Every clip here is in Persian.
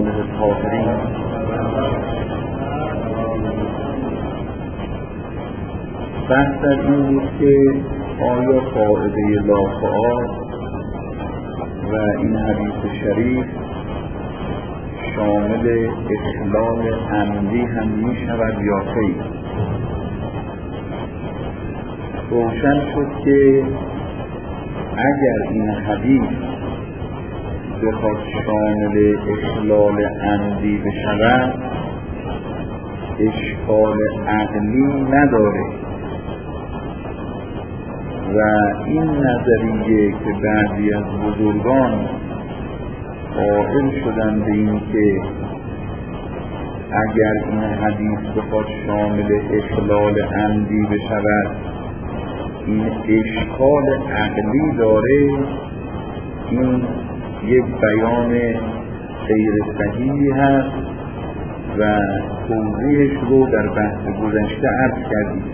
آله الطاهرین. بحث در این بود که آیا قاعده لا تعارض و این حدیث شریف شامل اخلال عمدی هم می شود یا خیر؟ روشن شد که اگر این حدیث بخواد شامل اخلال عمدی بشود اشکال عقلی نداره و این نظریه که بعضی از بزرگان قائل شدن به این که اگر این حدیث بخواد شامل اخلال عمدی بشود این اشکال عقلی داره، این یک بیان غیر صحیحی هست و توضیحش رو در بحث گذشته عرض کردیم.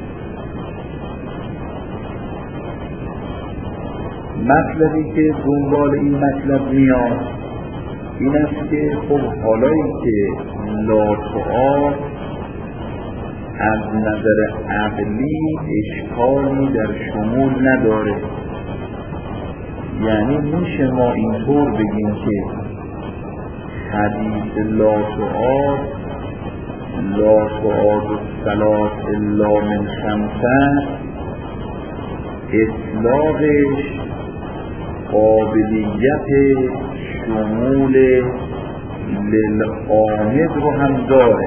مطلبی که دنبال این مطلب میاد این است که خب حالایی که لا تعارض از نظر عقلی اشکالی در شمول نداره، یعنی میشه ما اینطور بگیم که حدیث لا تعارض الصلاة الا من خمسه اطلاقش قابلیت شمول للعامد رو هم داره،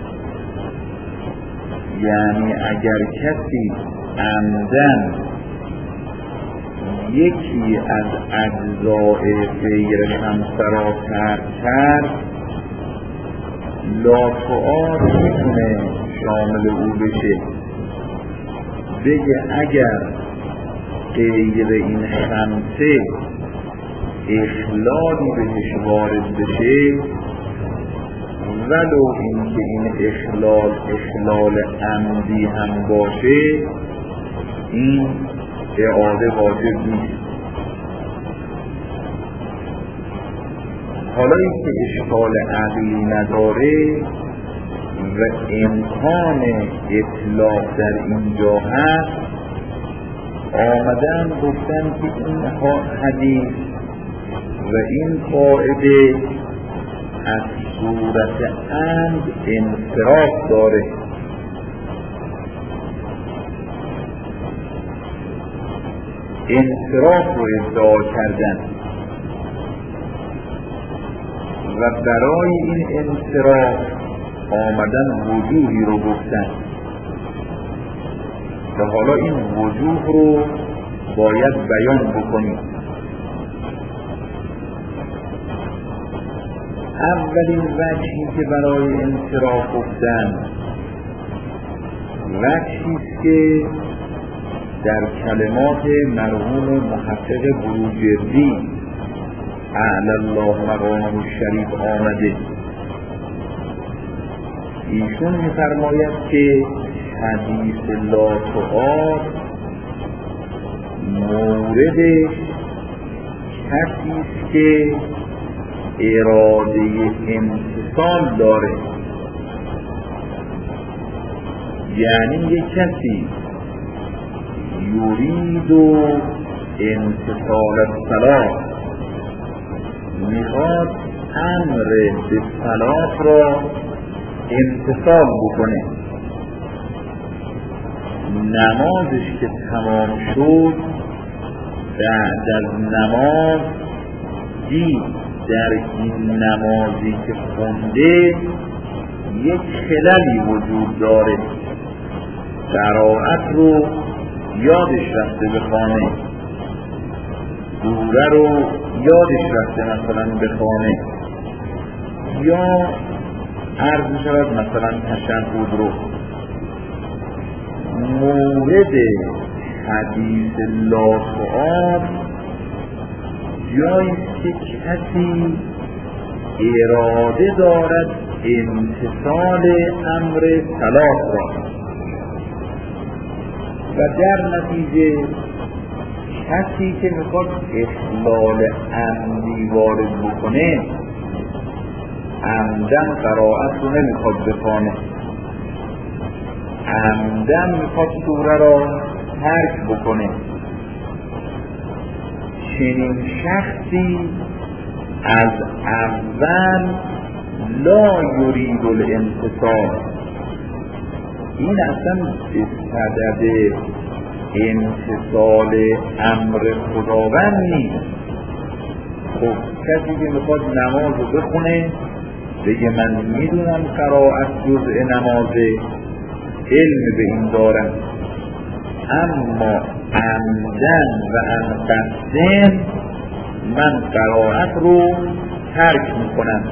یعنی اگر کسی عمدن یکی از اجزاء غیر خمسه را ترک کرد لا تعارض میتونه شامل او بشه، بگه اگر غیر این خمسه اخلالی بهش وارد بشه ولو اینکه این اخلال عمدی هم باشه این اعاده واجب نیست. حالا اینکه اشکال عقلی نداره و امکان اطلاق در اینجا هست آمدن گفتن که این حدیث و این قاعده از صورت عمد انصراف داره، انصراف رو ادعا کردن و برای این انصراف آمدن وجوهی رو گفتن و حالا این وجوه رو باید بیان بکنیم. اولین وجهی که برای انصراف گفتن وجهی است که در کلمات مرحوم محقق بروجردی اعلی الله مقامه الشریف آمده. ایشون می‌فرماید که حدیث لا تعارض موردش کسی است که اراده امتثال داره، یعنی یک کسی یرید و امتثال الصلاة میخواد امر به صلاة را امتثال بکنه، نمازش که تمام شد بعد از نماز دید در این نمازی که خونده یک خللی وجود داره، قرائت رو یادش رفته بخونه، دوره رو یادش رفته مثلا بخونه، یا عرض شود مثلا تشهد رو. مورد حدیث لا تعارض جاییست که کسی اراده دارد امتثال امر صلاة را و در نتیجه کسی که میخواد اخلال عمدی وارد بکنه عمدن قرائت رو نمیخواد بخونه، عمدن میخواد سوره را ترک بکنه. چنین شخصی از اول لا یرید الانتصال، این اصلا به صدد امتثال امر خداوند نیست. خب کسی که میخواد نماز رو بخونه بگه من میدونم قرائت جزء نمازه، علم به این دارم، اما عمدن و عن قصد من قرائت رو ترک میکنم.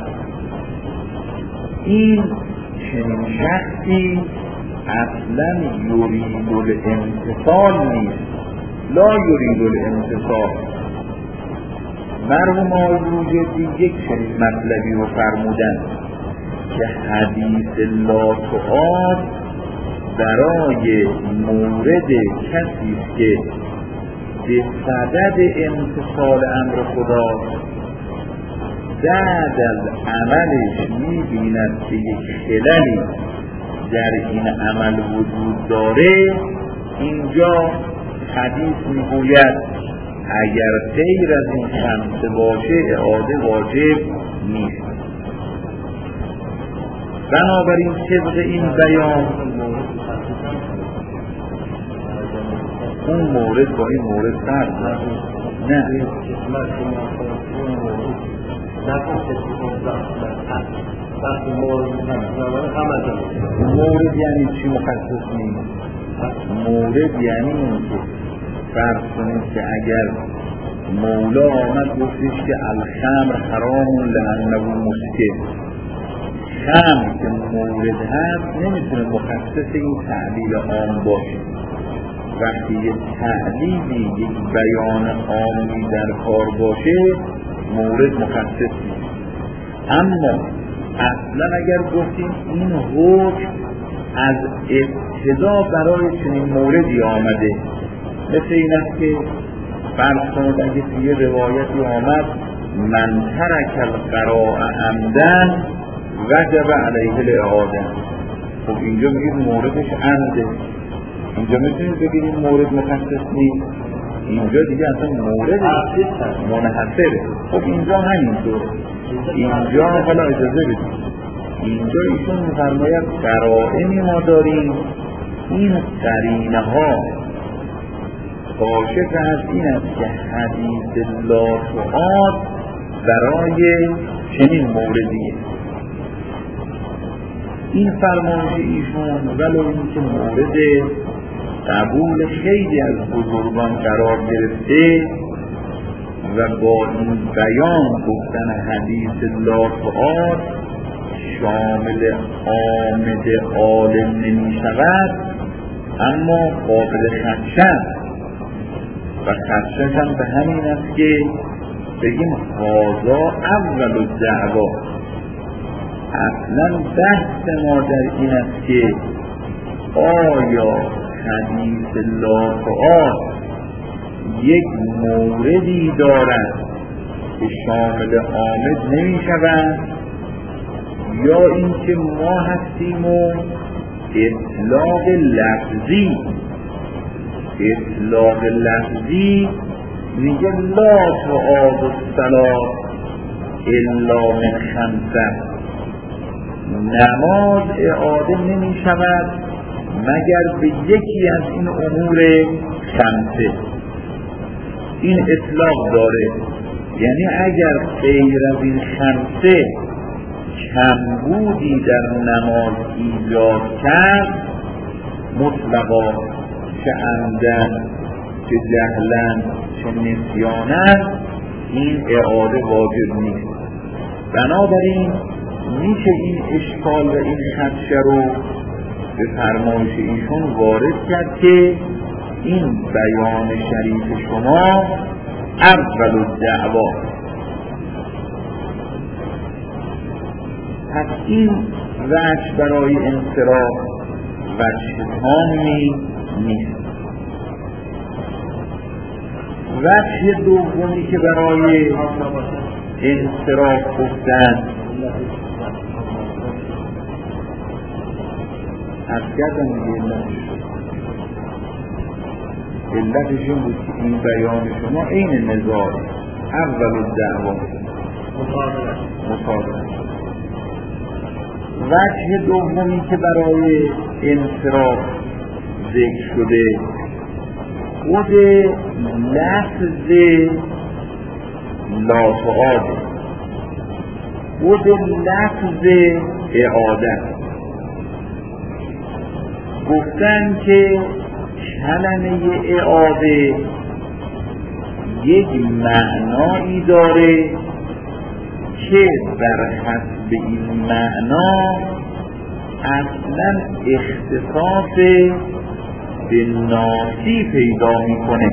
این چنین شخصی اصلا یرید الانتصال نیست، لا یرید الانتصال. مرحوم آقای بروجردی یک چنین مطلبی رو فرمودن که حدیث لا تعاد برای مورد کسی که به صدد امتثال امر خدا بعد از عملش می‌بیند که یک خللی در این عمل وجود داره، اینجا حدیث میگوید اگر غیر از این خمسه باشه اعاده واجب نیست. بنابراین طبق این بیان اون مورد با این مورد فرق نه. مورد یعنی چی مخصص نیست؟ مورد یعنی اون که فرض کنید که اگر مولا آمد گفتش که الخمر حرام لانه مسکر، خمر که مورد هست نمیتونه مخصص این تعلیل عام باشه. وقتی یه تعلیلی یک بیان عامی در کار باشه مورد مخصص نیست. اما اصلا اگر گفتیم این حکم از ابتدا برای چنین موردی آمده، مثل این است که فرض کنید اگه توی روایتی آمد من ترک القراء عمدن وجب علیه الاعاده، خب اینجا میگید موردش عمده، اینجا میتونید بگید این مورد مخصص نیست، اینجا دیگه اصلا مورد منحصره. خب اینجا همینطور، اینجا حالا اجازه بدید، اینجا ایشون میفرماید قرائنی ما داریم، این قرینه ها کاشف از این است که حدیث لا تعاد برای چنین موردیه. این فرمایش ایشون ولو اینکه مورد قبول خیلی از بزرگان قرار گرفته و با این بیان گفتن حدیث لا تعاد شامل عامد عالم نمی شود، اما قابل خدشن و خدشش هم به همین است که بگیم هذا اول الدعوا. اصلا بحث ما در این است که آیا حدیث لا تعاد یک موردی دارد که شامل عامد نمی شود، یا اینکه ما هستیم و اطلاق لفظی میگه لا تعاد الصلاة الا من خمسه، نماز اعاده نمی شود مگر به یکی از این امور خمسه. این اطلاق داره، یعنی اگر غیر از این خمسه کمبودی در نماز ایجاد کرد مطلقا، چه عمدن چه جهلن چه نسیانن، این اعاده واجب نیست. بنابراین میشه این اشکال و این خدشه رو به فرمایش ایشون وارد کرد که این بیان شریف شما اول الدعوا. پس این وجه برای انصراف وجه تامی نیست. وجه دومی که برای انصراف گفتن از کردم علتش این بود که این بیان شما این نزاع اول الدعوا مطابقت. وجه دومی که برای انصراف ذکر شده خود لفظ لافعاد، خود لفظ اعاده. گفتن که کلمه اعاده یک معنایی داره که بر حسب این معنا اصلا اختصاص به ناسی پیدا میکنه.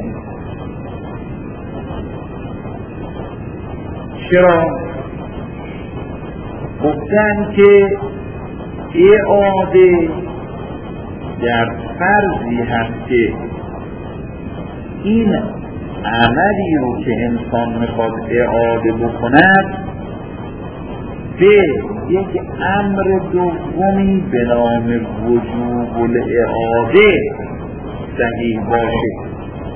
چرا؟ گفتن که اعاده در فرضی هست که این عملی رو که انسان میخواد اعاده بکند به یک امر دومی به نام وجوب الاعاده صحیح باشه.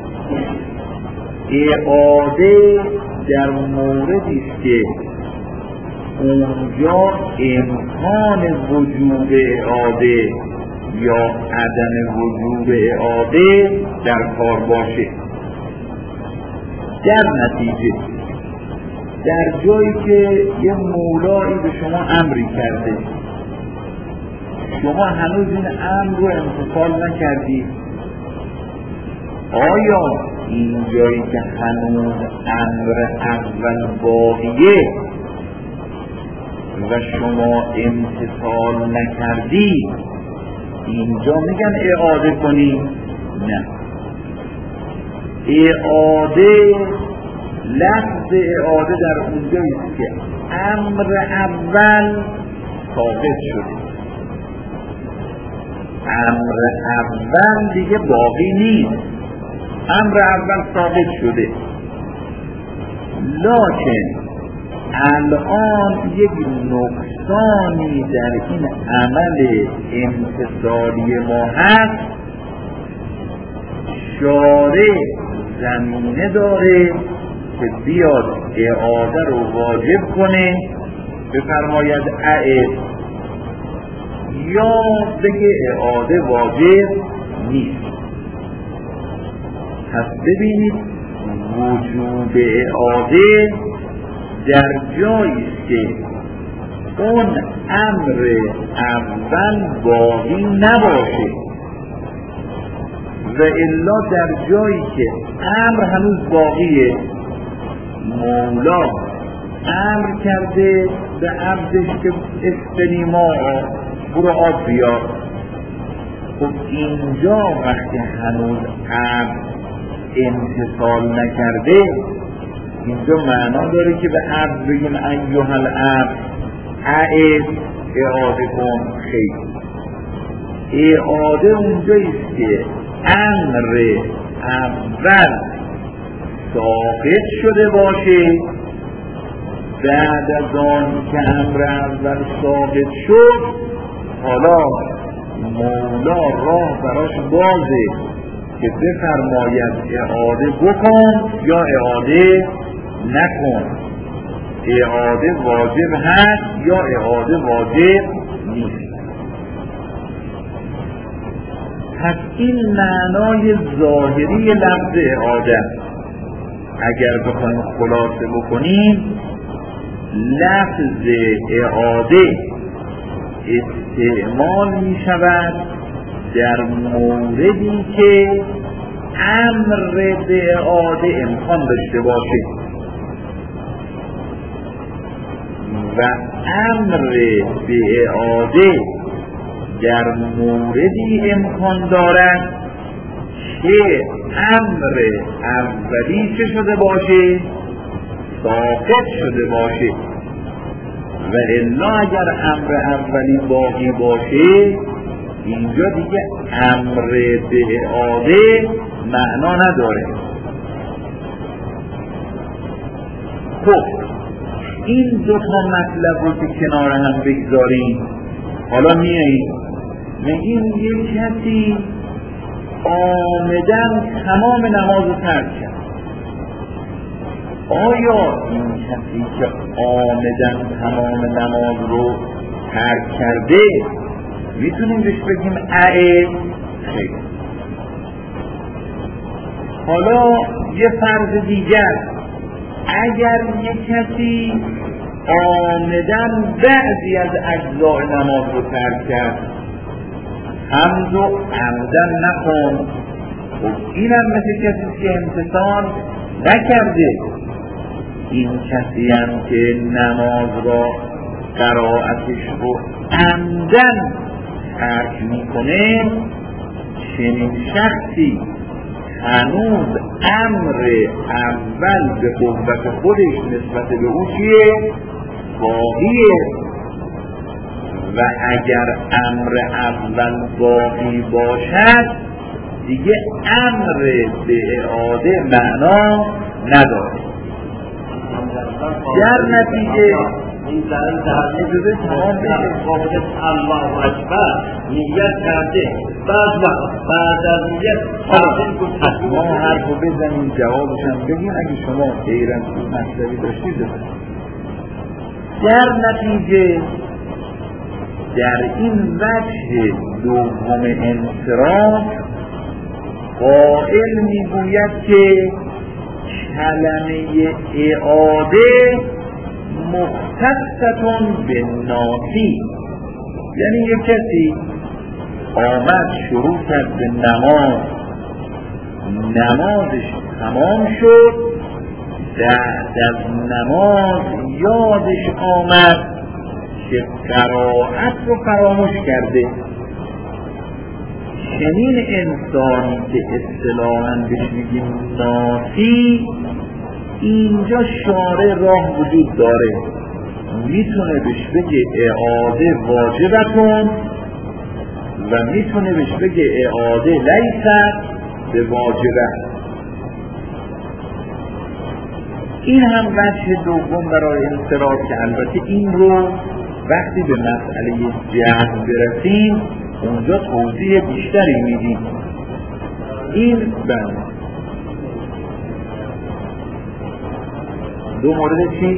اعاده در موردی است که اونجا امکان وجوب اعاده یا عدم وجوب اعاده در کار باشه. در نتیجه در جایی که یه مولایی به شما امری کرده، شما هنوز این امر رو امتثال نکردید، آیا این جایی که هنوز امر اول باقیه و شما امتثال نکردید اینجا میگن اعاده کنی؟ نه. اعاده، لفظ اعاده در اونجاییست که امر اول ثابت شده، امر اول دیگه باقی نیست، امر اول ثابت شده، لکن الان یک نقصانی در این عمل امتثالی ما هست. شارع زمینه داره که بیاد اعاده رو واجب کنه، بفرماید اعد، یا بگه اعاده واجب نیست. پس ببینید وجوب اعاده در جاییست که اون امر اول باقی نباشه و الا در جایی که امر هنوز باقیه، مولا امر کرده به عبدش که اسقنی ماء، برو آب بیار. خب اینجا وقتی هنوز عبد امتثال نکرده، اینجا معنا داره که به عبد بگیم ایها العبد اعد، اعاده کن؟ خیر. اعاده اونجاییست که امر اول ثابت شده باشه، بعد از آن که امر اول ثابت شد حالا مولا راه براش بازه که بفرماید اعاده بکن یا اعاده نکن، اعاده واجب هست یا اعاده واجب نیست. پس این معنای ظاهری لفظ اعاده. اگر بخوایم خلاصه بکنیم، لفظ اعاده استعمال می شود در موردی که امر به اعاده امکان داشته باشه و امر به اعاده در موردی امکان دارد که امر اولی چه شده باشه؟ ثابت شده باشه. و الا اگر امر اولی باقی باشه، اینجا دیگه امر به اعاده معنا نداره. خب این دو تا مطلب رو که کنار هم بگذاریم، حالا میاییم میگیم یک کسی آمدن تمام نماز رو ترک کرد. آیا این کسی که آمدن تمام نماز رو ترک کرده میتونیم بهش بگیم خیر؟ حالا یه فرض دیگر، اگر یک کسی آمدن بعضی از اجزاء نماز رو ترک کرد، حمد و عمدن نکن، خب اینم مثل کسی که امتثال نکرده. این کسی هم که نماز را قرائتش رو عمدن ترک میکنه، چنین شخصی هنوز امر اول به قوت خودش نسبت به او چیه؟ باقیه. و اگر امر اول باقی باشد دیگه امر به اعاده معنا نداره. در نتیجه این در حضور تمام قابلت الله اکبر نیت کرده، بعد از نیت تحصیل کنید. ما حرف رو بزنیم جوابش هم بگیم، اگه شما غیرن تو مطلبی داشتید بزنید. در نتیجه در این وجه دوم انصراف قائل میگوید که کلمه اعاده مختصة بالناسی، یعنی یک کسی آمد شروع کرد به نمازش تمام شد، بعد از نماز یادش آمد که قرائت رو فراموش کرده. چنین انسانی که اصطلاحاً بهش میگیم ناسی، اینجا شارع راه وجود داره، میتونه بهش بگه اعاده واجبتون و میتونه بهش بگه اعاده لیست به واجبه. این هم وجه دوم برای انصراف که البته این رو وقتی به مسئله جهل برسیم اونجا توضیح بیشتری میدیم. این دو مورد چی؟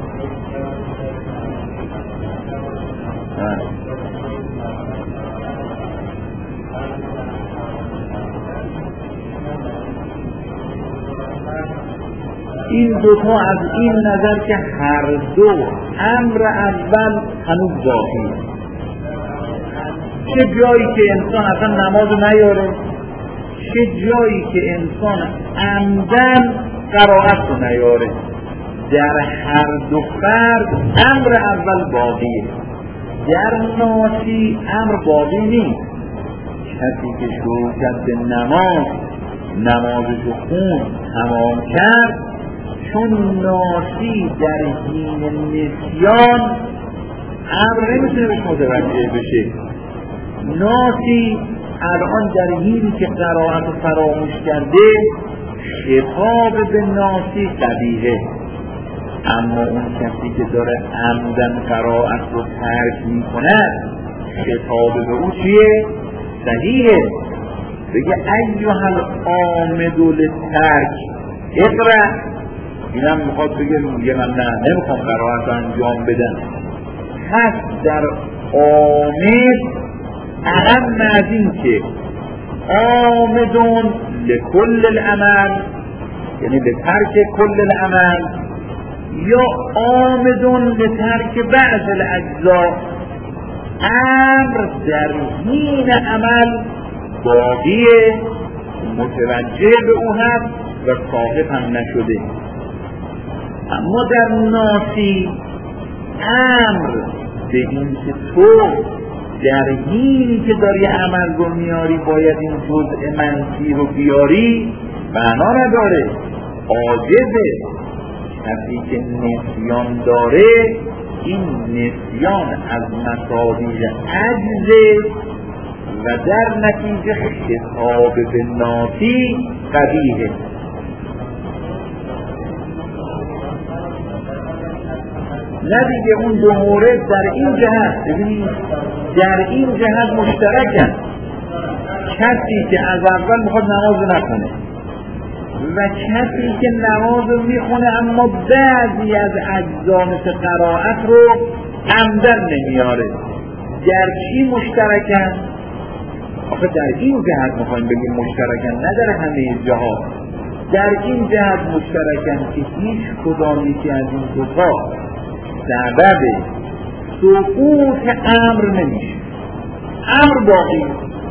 این دوتا از این نظر که هر دو امر اول هنوز باقی، چه جایی که انسان اصلا نماز نیاره، چه جایی که انسان عمدن قرائت رو نیاره، در هر دو فرد امر اول باقیه. در ناسی امر باقی نیست. کسی که شروع کرد به نمازش رو خون تمام کرد، چون ناسی در حین نسیان امر نمیتونه بهش متوجه بشه. ناسی الان در حینی که قرائت رو فراموش کرده، خطاب به ناسی قبیحه، اما اون کسی که داره عمدن قرائت رو ترک میکنه خطاب به او چیه؟ صحیحه. بگه ایها العامد للترک اقرأ. اینم میخواد بگه من نمیخوام قرائت رو انجام بدم. پس در عامد اهم از این که عامدون لکل العمل، یعنی به ترک کل العمل، یا عامدون لترک بعض الاجزاء، امر در حین عمل باقیه، متوجه به او هست و صاحب هم نشده. اما در ناسی امر به این که تو در حینی که داری عمل رو میاری باید این جزء منفی رو بیاری معنا نداره، عاجزه. کسی که نسیان داره، این نسیان از مصادیق عجزه و در نتیجه خطاب به ناسی قبیحه. نه دیگه اون دو مورد در این جهت، ببینید در این جهت مشترکن. کسی که از اول میخواد نماز نکنه و کسی که نماز میخونه اما بعضی از اجزا مثل قرائت رو عمدن نمیاره، در چی مشترکن؟ آخه در این جهت میخوایم بگیم مشترکن، نه در همه جهات. در این جهت مشترکن که هیچ کدام یکی از این دوتا سبب سقوط امر نمیشه. امر باقی،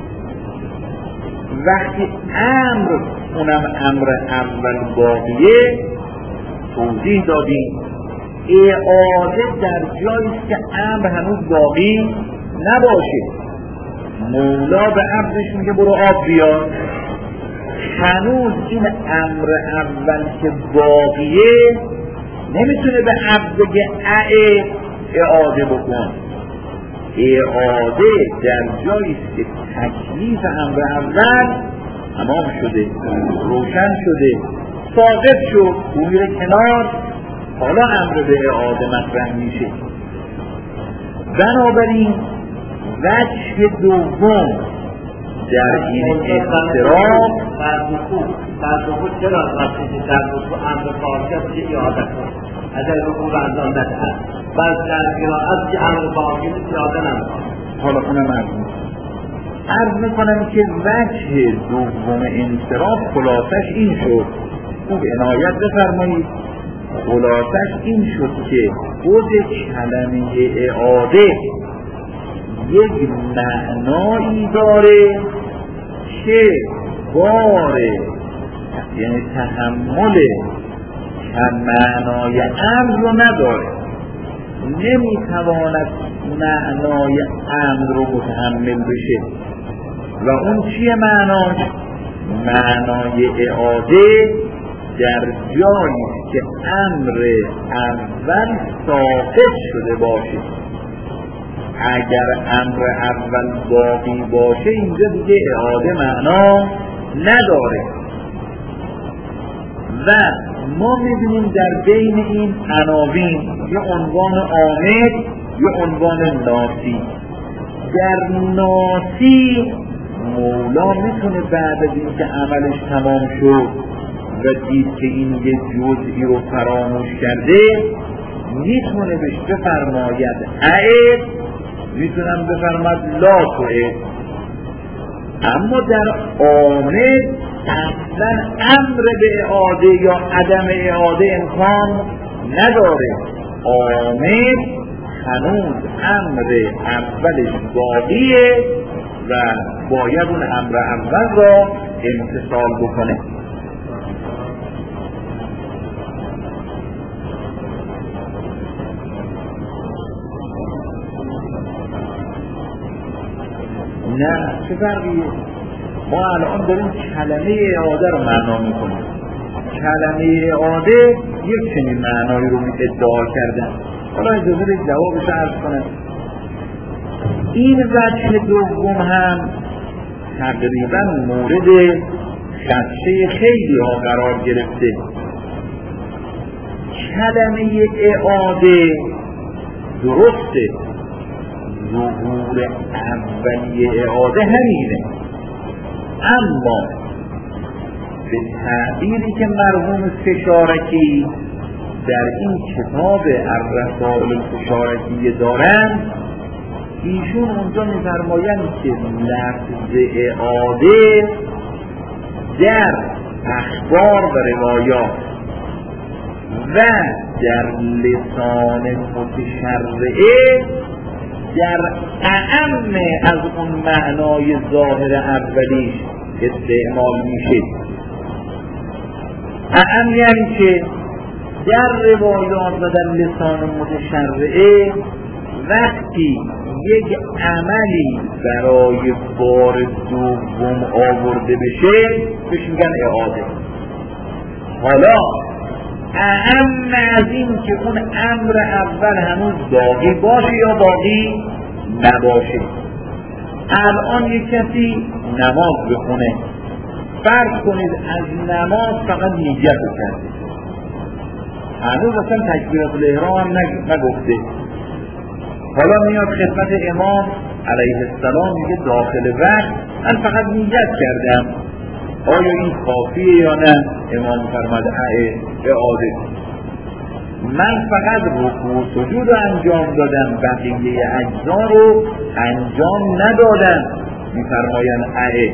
وقتی امر اونم امر اول باقیه توضیح دادیم، اعاده در جاییست که امر هنوز باقی نباشه. مولا به عبدش میگه برو آب بیار، هنوز این امر اول که باقیه نمیتونه به عبد بگه اعاده بکن. اعاده در جاییست که تکلیف امر اول تمام شده، روشن شده، ثابت شد، او میره کنار، حالا امر به اعاده مطرح میشه. بنابراین وجه دوم در این اضطراب در رکوع چرا وقتی که در رکوع امر باقی میشه اعاده کن، اگر رکوع برداشت هست، بس در قرائت که امر باقی میشه اعاده نمیکنه. حالا اونم عرض میکنم که وجه دوم انصراف خلاصش این شد، خوب عنایت بفرمایید، خلاصش این شد که خود کلمه اعاده یک معنایی داره که بار یعنی تحمل معنای امر رو نداره، نمیتواند معنای امر رو متحمل بشه. و اون چیه معناش؟ معنای اعاده در جایی که امر اول ثابت شده باشه. اگر امر اول باقی باشه اینجا دیگه اعاده معنا نداره. و ما می‌بینیم در بین این عناوین یه عنوان عامل، یه عنوان ناسی. در ناسی مولا میتونه بعد از این که عملش تمام شد و دید که این یه جزئی رو فراموش کرده، میتونه بهش بفرماید عید، میتونم بفرماید لا تعید. اما در عامل اصلا امر به اعاده یا عدم اعاده امکان نداره. عامل هنوز امر اولش باقیه و باید اون امر اول را امتثال بکنه. نه چه فرقیه؟ ما الان داریم کلمه اعاده رو معنا میکنیم. کلمه اعاده یک چنین معنایی رو ادعا کردن. حالا اجازه بدید جوابش عرض کنم. این وجه دوم هم تقریبا مورد خدشه خیلی ها قرار گرفته. کلمه اعاده درسته، ظهور اولیه اعاده همینه، اما به تعبیری که مرحوم فشارکی در این کتاب الرسائل الفشارکی دارند، ایشون اونجا می‌فرمایند که لفظ اعاده در اخبار و روایات و در لسان متشرعه در اعم از اون معنای ظاهر اولیش استعمال میشه. اعم یعنی که در روایات و در لسان متشرعه وقتی یک عملی برای بار دوم آورده بشه بهش میگن اعاده. حالا اعم از این که اون امر اول هنوز باقی باشه یا باقی نباشه. الان یک کسی نماز بخونه، فرض کنید از نماز فقط نیت کرده، هنوز اصلا تکبیرات الاحرام هم نگفته. حالا میاد خدمت امام علیه السلام میگه داخل وقت من فقط نیت کردم، آیا این کافیه یا نه؟ امام فرمود اعاده. من فقط رکوع و سجود رو انجام دادم، بقیه اجزا رو انجام ندادم. میفرمایند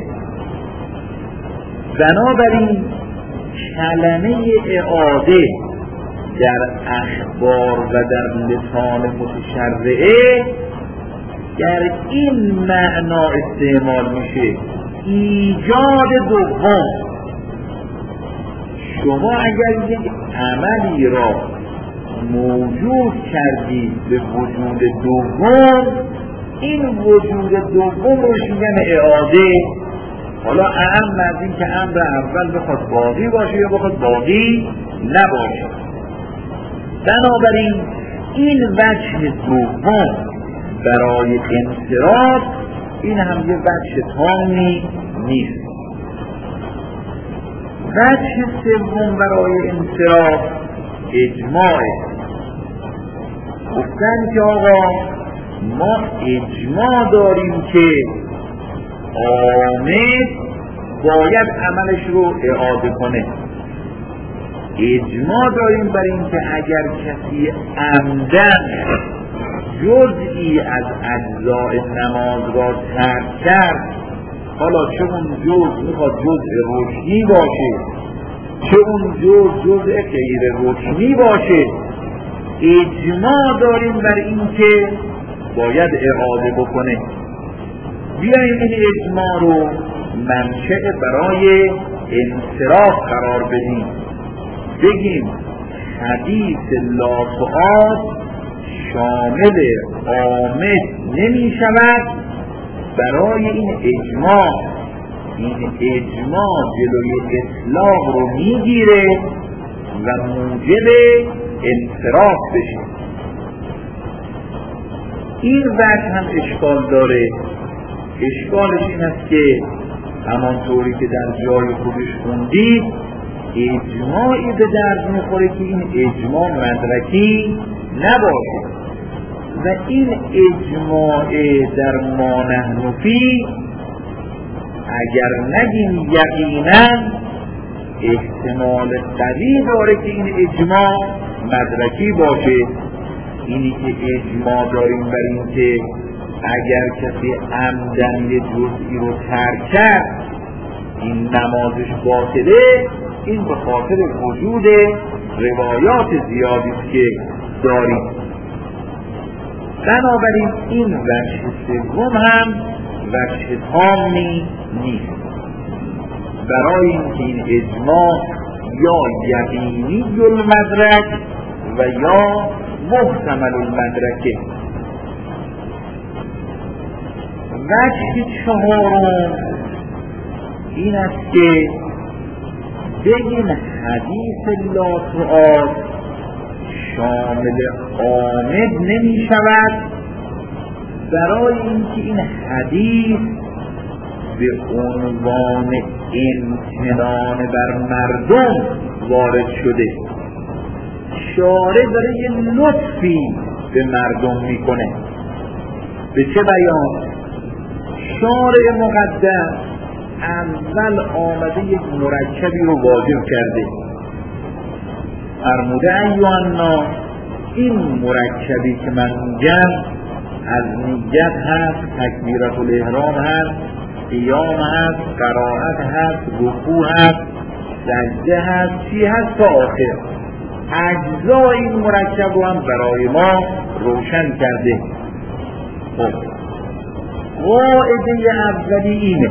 بنابراین کلمه اعاده در اخبار و در لسان متشرعه در این معنا استعمال میشه، ایجاد دوم. شما اگر یک عملی را موجود کردید به وجود دوم، این وجود دوم رو میگن اعاده. حالا اهم از این که امر اول بخواد باقی باشه یا بخواد باقی نباشه. بنابراین این وجه دوم برای انصراف، این هم یه وجه تامی نیست. وجه سوم برای انصراف اجماعه. گفتن که آقا ما اجماع داریم که عامل باید عملش رو اعاده کنه. اجماع داریم بر این که اگر کسی عمدن جزئی از اجزاء نماز را ترک کرد، حالا چه اون جزء میخواد جزء رکنی باشه، چه اون جزء غیر رکنی باشه، اجماع داریم بر این که باید اعاده بکنه. بیاییم این اجماع رو منشأ برای انصراف قرار بدیم. بگیم حدیث لا سؤال شامل عامد نمی شود برای این اجماع. این اجماع جلوی اطلاق رو میگیره و موجب انصراف بشه. این وجه هم اشکال داره. اشکالش این است که همانطوری که در جای خودش خوندید، اجماعی به درد میخوره که این اجماع مدرکی نباشه و این اجماع در ما نحن فی اگر نگیم یقینا احتمال قوی داره که این اجماع مدرکی باشه. اینی که اجماع داریم بر این که اگر کسی عمدن یه جزئی رو ترک کرد این نمازش باطله، این به خاطر وجود روایات زیادی که داریم. بنابراین این وجه سوم هم وجه تامی نیست. برای اینکه این اجماع یا یقینی المدرک و یا محتمل المدرکه. وجه چهارم این است که بگیم حدیث لا سؤال شامل عامد نمی شود برای اینکه این حدیث به عنوان امتنان بر مردم وارد شده. شارع داره یه لطفی به مردم میکنه. به چه بیان؟ شارع مقدم اول آمده یک مرکبی رو واجب کرده، فرموده ایها الناس این مرکبی که من میگم از نیت هست، تکبیرات الاحرام هست، قیام هست، قرائت هست، رکوع هست، سجده هست، چی هست تا آخر. اجزای این مرکب رو هم برای ما روشن کرده. خب قاعده اولی اینه،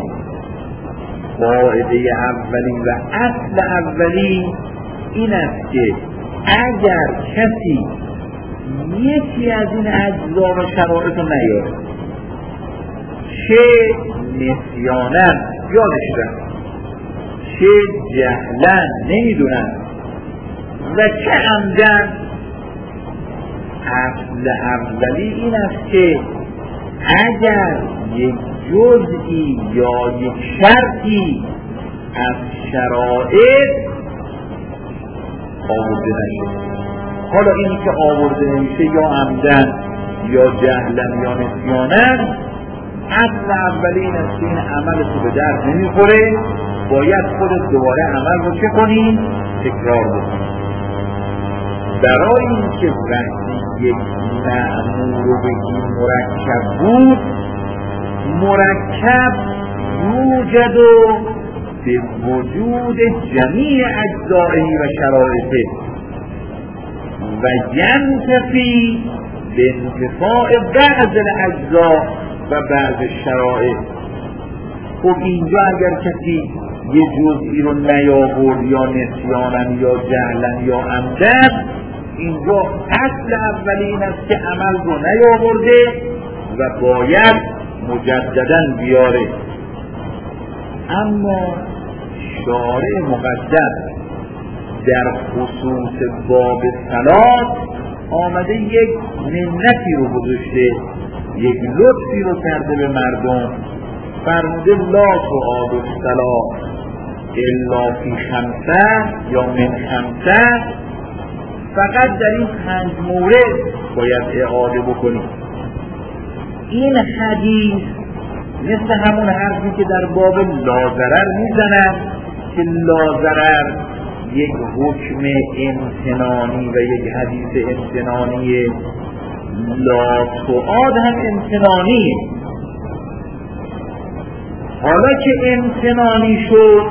قاعده اولی و اصل اولی این است که اگر کسی یکی از این اجزا و شرایط رو نیاره، چه نسیانن یادش رفت، چه جهلن نمیدونن و چه عمدن، اصل اولی این است که اگر یک جزئی یا یک شرطی از شرایط آورده نشه، حالا اینی که آورده نمیشه یا عمدن یا جهلن یا نسیانن، اصل اولی است که این عمل تو به درد نمیخوره، باید خودت دوباره عمل رو چه کنی؟ تکرار بکنی. برای اینکه وقتی یک مأمور رو بگی مرکب بود، مرکب یوجد به وجود جمیع اجزائه و شرایطه و ینتفی به انتفاع بعض الاجزاء و بعض الشرائط. خب اینجا اگر کسی یه جزئی رو نیاورد یا نسیانن یا جهلن یا عمدن، اینجا اصل اولی این است که عمل رو نیاورده و باید مجدداً بیاره. اما شارع مقدس در خصوص باب صلات آمده یک منتی رو گذاشته، یک لطفی رو کرده به مردم، فرموده لا تعاد الصلاة الا فی خمسه یا من خمسه، فقط در این 5 مورد باید اعاده بکنید. این حدیث مثل همون حرفی که در باب لاضرر میزنن که لاضرر یک حکم امتنانی و یک حدیث امتنانی، لا تعاد هم امتنانیه. حالا که امتنانی شد،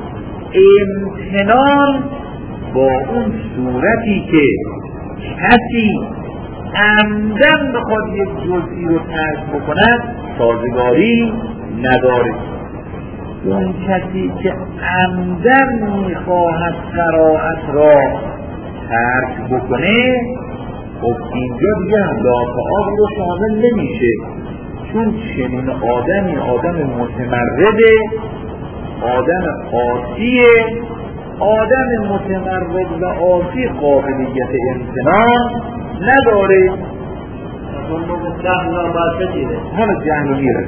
امتنان با اون صورتی که کسی عمدن بخواد یک جزئی رو ترک بکند سازگاری نداره. اون کسی که عمدن میخواهد قرائت را ترک بکنه، خب اینجا دیگه لاطعات رو شامل نمیشه، چون چنین آدمی آدم متمرده، آدم عاصیه. آدم متمرد و عاصی قابلیت امتنان نداره. حالا جهل میره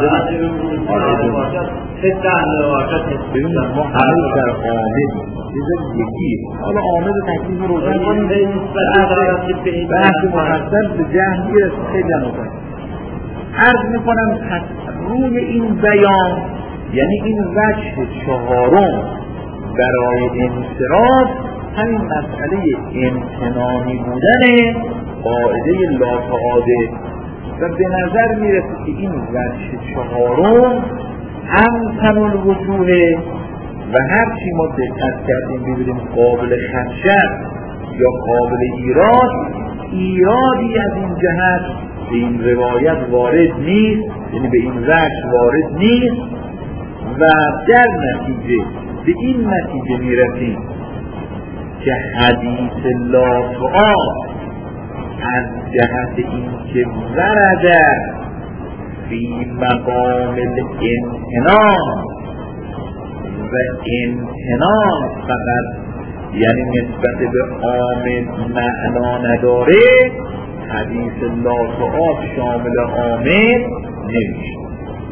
ببینید ما هنوز در آمد یکی، حالا آمد تکلیف روشن کنیم، بحث محصل به جهل میره خیلی نکنیم. عرض میکنم روی این بیان، یعنی این وجه چهارم برای انصراف، همین مسئله امتنانی بودن قاعده لا تعاده و به نظر میرسه که این وجه چهارم امکن الوجوه و هرچی ما دقت کردیم ببینیم قابل خدشت یا قابل ایرادی از این جهت به این روایت وارد نیست، یعنی به این وجه وارد نیست و در نتیجه به این نتیجه میرسیم که حدیث لا تعاد از جهت این که ورد فی مقام الامتنان و امتنان فقط یعنی نسبت به عامل معنا نداره، حدیث لا تعاد شامل عامل نمیشه.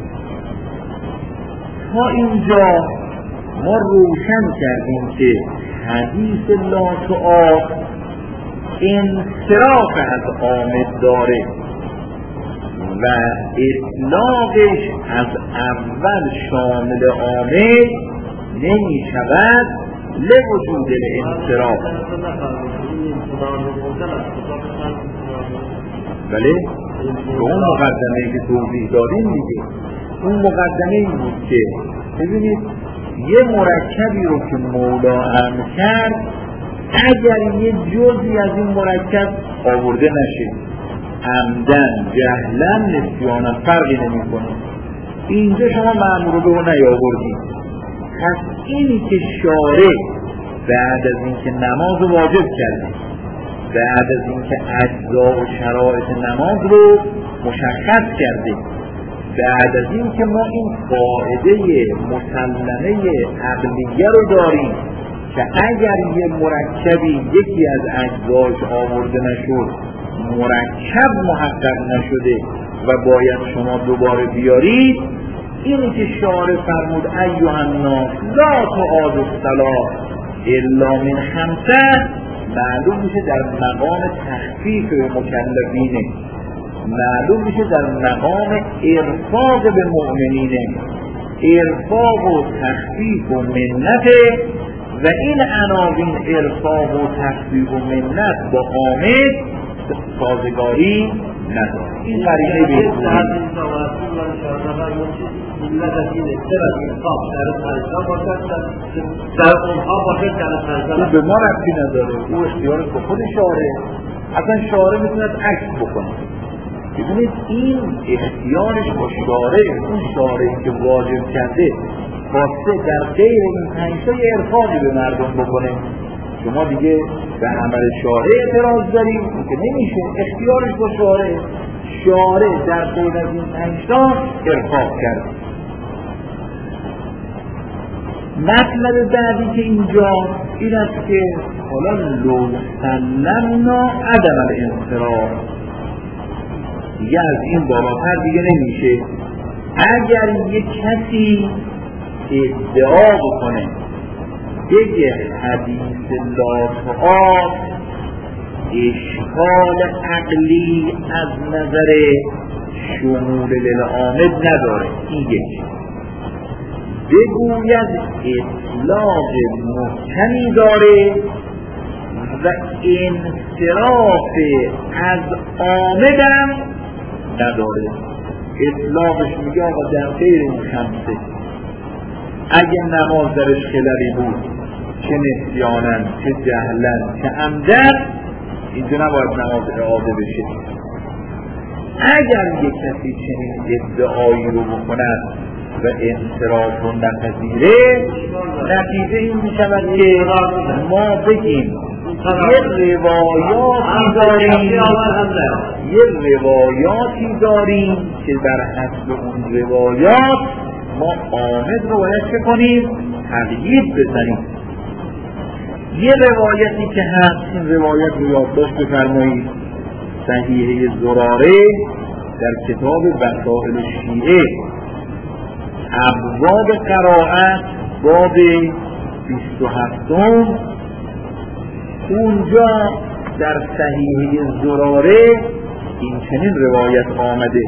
تا اینجا ما روشن کردیم که حدیث لا تعاد انصراف از عامل داره و اطلاقش از اول شامل عامل نمی شود لوجود الانصراف. بله اون مقدمه که توضیح دادیم دیگه، اون مقدمه این بود که ببینید یه مرکبی رو که مولا امر کرد، اگر یه جزئی از این مرکب آورده نشه، عمدن جهلن نسیانن فرقی نمی کنه، اینجا شما مأمور به اون نیاوردید. پس اینی که شارع بعد از اینکه نماز واجب کرده، بعد از اینکه اجزا و شرایط نماز رو مشخص کرده، بعد از اینکه ما این قاعده مسلمه عقلیه رو داریم که اگر یه مرکبی یکی از اجزاش آورده نشد، مرکب محقق نشده و باید شما دوباره بیارید، اینی که شارع فرمود ایها الناس لا تعادوا الصلاة الا من خمسه، معلوم میشه در مقام تخفیف مکلفینه، معلوم میشه در مقام ارفاق به مؤمنینه، ارفاق و تخفیف و منته و این عناوین ارفاق و تخفیف و منت با حامد سازگاری نداره. این قرینه بهتونه به ما ربطی نداره، او اختیارش با خود شاره، اصلا شاره میتوند عکس بکنه. ببینید این اختیارش با شاره، اون شاره که واجب کرده خواسته در غیر این پنجتا یه ارفاقی به مردم بکنه. شما دیگه به عمل شاره اعتراض داریم که نمیشه، اختیارش با شاره، شاره در غیر از این پنجتا ارفاق کرد. مطلب بعدی که اینجا این است که حالا لو سلمنا عدم الانصراف، دیگه از این بالاتر دیگه نمیشه. اگر یک کسی ادعا بکنه بگه حدیث لاتعات اشکال عقلی از نظر شمول للعامد نداره، این یک بگوید اطلاق محکمی داره و انصراف از عامدم نداره. اطلاقش میگه آقا در غیر این خمسه اگه نماز درش خللی بود، چه نسیانن، چه جهلن، چه عمدن، اینجا نباید نماز اعاده بشه. اگر یک کسی چنین ادعایی رو بکند و انصراف رو نپذیره، نتیجه این میشود که ما بگیم یه روایاتی داریم که در حسب اون روایات ما عامد رو باید چه کنیم؟ تقیید بزنیم. یه روایتی که هست، این روایت رو یادداشت بفرمایید، صحیحه زراره در کتاب وسائل شیعه ابواب قرائت باب 27، اونجا در صحیحه زراره این چنین روایت آمده.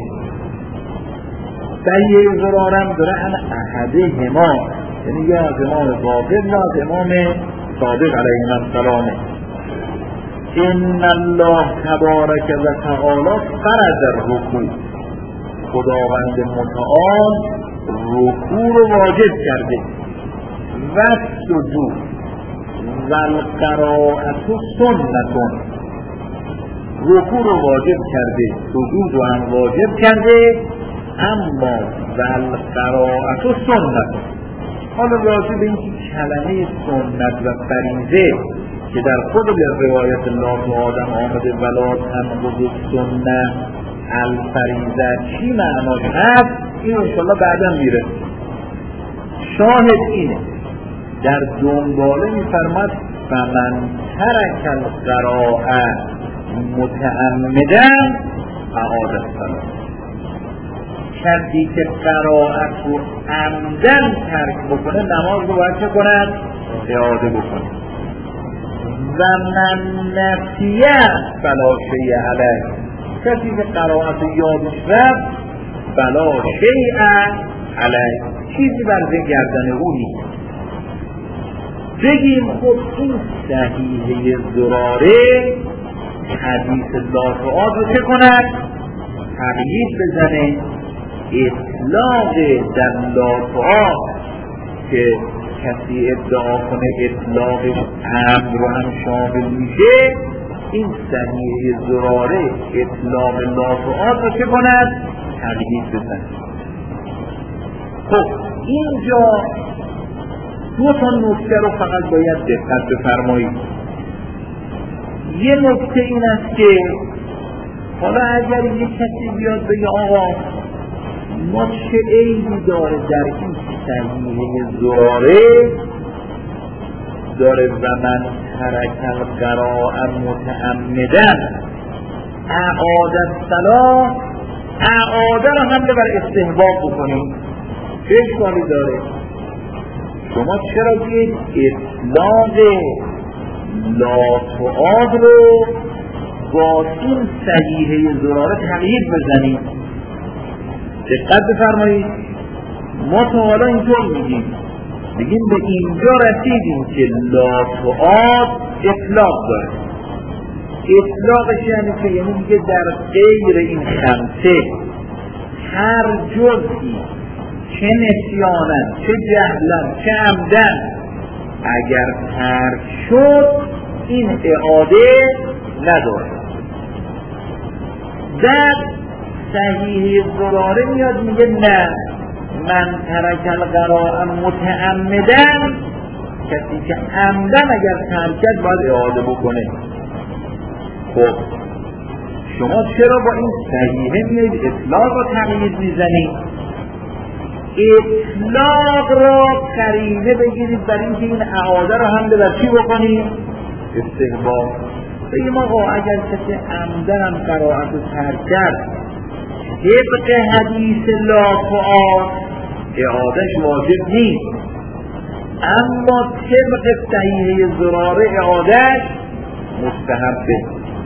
صحیحه زراره هم داره ان احده هما، یعنی یا از امام باقر یا از امام صادق علیه السلام، ان الله تبارک و تعالی فرض الرکوع، خداوند متعال رکوع رو واجب کرده و سجود و القراءت سنتون، رکوع رو واجب کرده، سجود رو هم واجب کرده، اما و القراءت سنتون. حالا راجع به این کلمه سنت و فریضه که در خود روایت الله و آدم آمده ولا تنقض السنة الفریضه چی معناش هست، این انشاءالله بعدا میره. شاهد اینه در دنباله میفرماد فمن ترک القراءة متعمدا اعاد الصلاة، کسی که قرائت رو عمدن ترک بکنه نماز رو باید چه کند؟ اعاده بکنه. و من نسیه فلا شیء علیه، کسی که قرائت یادش رفت فلا شیء علیه، چیزی بر گردن او نیست. بگیم خب این صحیحه زراره حدیث لاتعات رو چه کند؟ تقیید بزنه. اطلاق در لاتعات که کسی ادعا کنه اطلاقش امر رو هم شامل میشه، این صحیحه زراره اطلاق لاتعات رو چه کند؟ تقیید بزنه. خب اینجا دو تا نکته رو فقط باید دقت بفرمایید. یه نکته این است که حالا اگر یک کسی بیاد بگه آقا ما چه عیبی داره در این صحیحه زراره داره و من ترک القراءة متعمدا اعاد الصلاة، اعاده رو هم بر استحباب بکنیم، چه اشکالی داره؟ شما چرا که اطلاق لاتعاد رو با این صحیحه زراره تغییر بزنیم. دقت بفرمایید، ما تا حالا اینطور میگیم به اینجا رسیدیم که لاتعاد اطلاق داره. اطلاقش یعنی میگه در غیر این خمسه هر جزئی چه نسیانن چه جهلن چه عمدن اگر ترک شد این اعاده نداره. در صحیح زراره میاد میگه نه، من ترک القراء متعمدن، کسی که عمدن اگر ترک کرد باید اعاده بکنه. خب شما چرا با این صحیحه میاد اطلاق رو تغییر میزنید؟ اطلاق را قرینه بگیرید برای اینکه این اعاده رو هم بر چی بکنید؟ استحباب. بگیم آقا اگر کسی عمدن هم قرائت رو ترک کرد طبق حدیث لاتعاد اعادهش واجب نیست، اما طبق صحیحه زراره اعادهش مستحبه.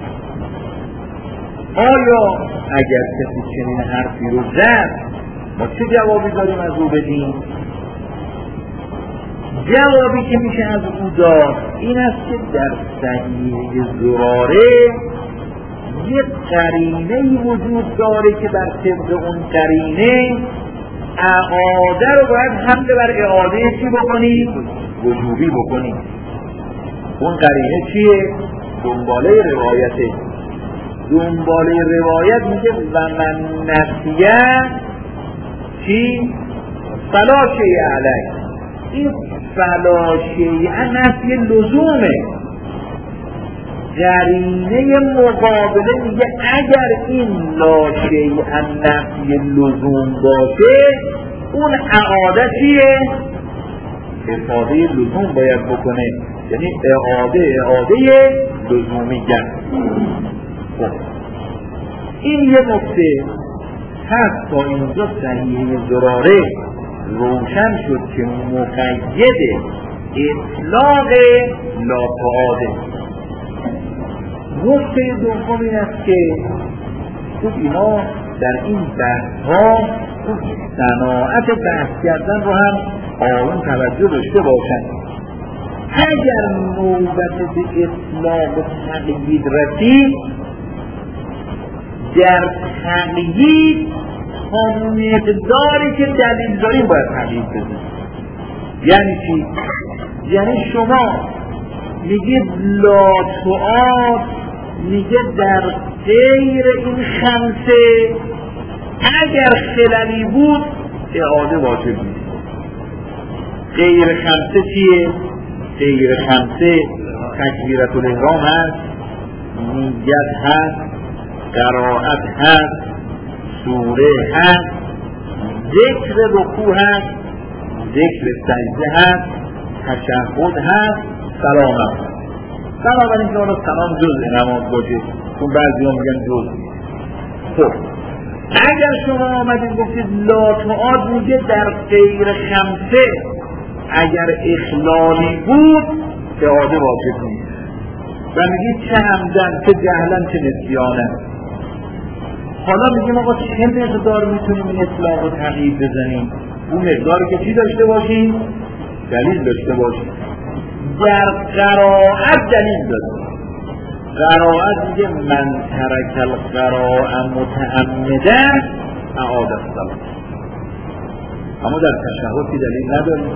آیا اگر کسی چنین حرفی رو زد ما چه جوابی داریم از او بدیم؟ جوابی که میشه از او داد این است که در صحیحه زراره یک قرینه وجود داره که بر طبق اون قرینه اعاده رو باید حمله بر اعاده چی بکنید؟ وجوبی بکنید. اون قرینه چیه؟ دنباله روایته. دنباله روایت میگه و من نسیه چی؟ فلا شیء علیه. این فلا شیء نفی لزومه. قرینه مقابله میگه اگر این لا شیء نفی لزوم باشه اون اعاده چیه؟ افاده لزوم باید بکنه، یعنی اعاده لزومی گرد. خب این یه نکته هست. تا اینجا صحیحه زراره روشن شد که مقید اطلاق لاتعاده. نکته دوم این است که خوب اینا در این بحث‌ها صناعت بحث کردن رو هم آن توجه داشته باشند. اگر نوبت به اطلاق و تقیید رسید، در تقیید تا مقداری که دلیل داریم باید تقیید بزنید. یعنی چی؟ یعنی شما میگید لاتعاد میگه در غیر این خمسه اگر خللی بود اعاده واجب نیست. غیر خمسه چیه؟ غیر خمسه تکبیرة الاحرام هست، نیت هست، قرائت هست، سوره هست، ذکر رکوع هست، ذکر سجده هست، تشهد هست، سلام هست. بنابراین که اون سلام جزء نماز باشه، چون بعضی ها میگن جزء. خب اگر شما آمدید گفتید لاتعاد میگه در غیر خمسه اگر اخلالی بود اعاده واجب نیست و میگید چه عمدن چه جهلن چه نسیانن. حالا میگیم آقا چه مقدار میتونیم این اطلاق رو تغییر بزنیم؟ اون مقداری که چی داشته باشیم؟ دلیل داشته باشیم. در قرائت دلیل داره. قرائت میگه من ترک القراء متعمدن اعاد الصلاة، اما در تشهد که دلیل نداریم.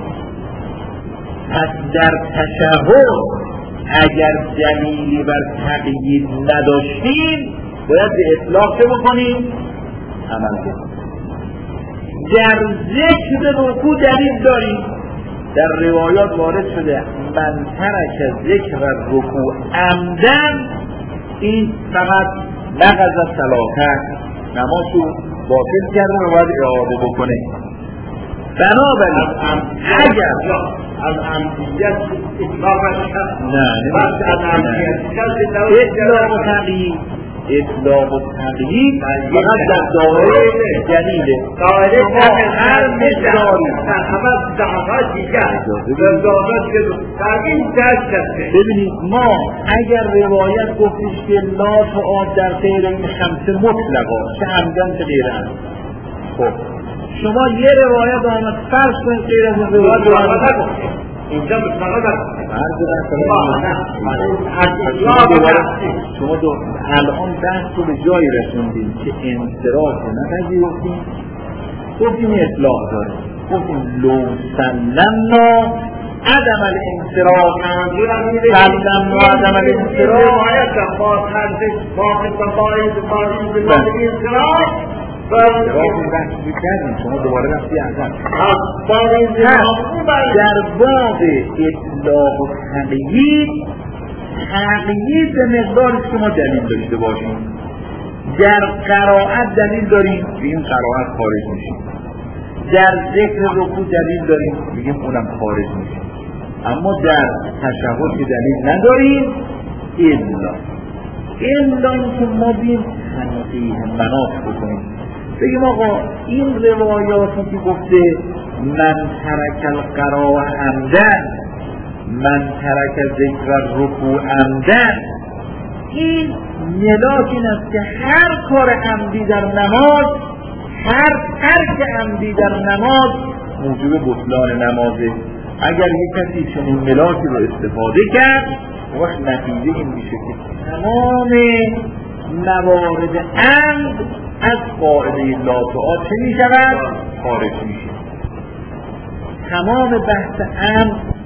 پس در تشهد اگر دلیلی بر تقیید نداشتیم باید به اطلاق چه بکنیم؟ عمل کنیم. در ذکر رکوع دلیل داریم، در روایات وارد شده من ترک ذکر رکوع عمدن، این فقط نقض صلاته، نمازو باطل کرده و باید اعاده بکنه. بنابراین اگر از عمدیت اطلاقش هست، نه بس از عمدیت اطلاق و تقیید اطلاق و تقیید فقط در دایره دلیله. دایره هر مقداری همه دعوات دیگر در این دست هسته. ببینید ما اگر روایت گفتیش که لا تعاد در غیر این خمسه مطلقا چه همدن چه غیر هم، خب شما یه روایت آمد فرض کنید غیر از این روایت اینجا مطلقا شما الان بحث رو به جایی رسوندیم که انصراف نپذیرفتیم، گفتیم اطلاق داریم، گفتیم لو سلمنا عدم الانصراف سلمنا عدم الانصراف این بحثی کردیم، شما دوباره رفتی احسن در باب اطلاق و تقیید به مقداری که ما دلیل داشته باشیم. در قرائت دلیل داریم بگیم قرائت خارج میشیم، در ذکر رکوع دلیل داریم بگیم اونم خارج میشیم، اما در تشهد که دلیل نداریم الا اینکه ما بیم تنقیح مناط بکنیم، بگیم آقا این روایاتی که گفته من ترک القراء عمدن، من ترک ذکر رکوع عمدن، این ملاک این است که هر کار عمدی در نماز، هر ترک عمدی در نماز موجب بطلان نمازه. اگر یک کسی چنین ملاکی رو استفاده کرد وقت نتیجه این میشه که تمام موارد عمد از قاعده لا تعاد چه میشود؟ خارج میشه. تمام بحث عمد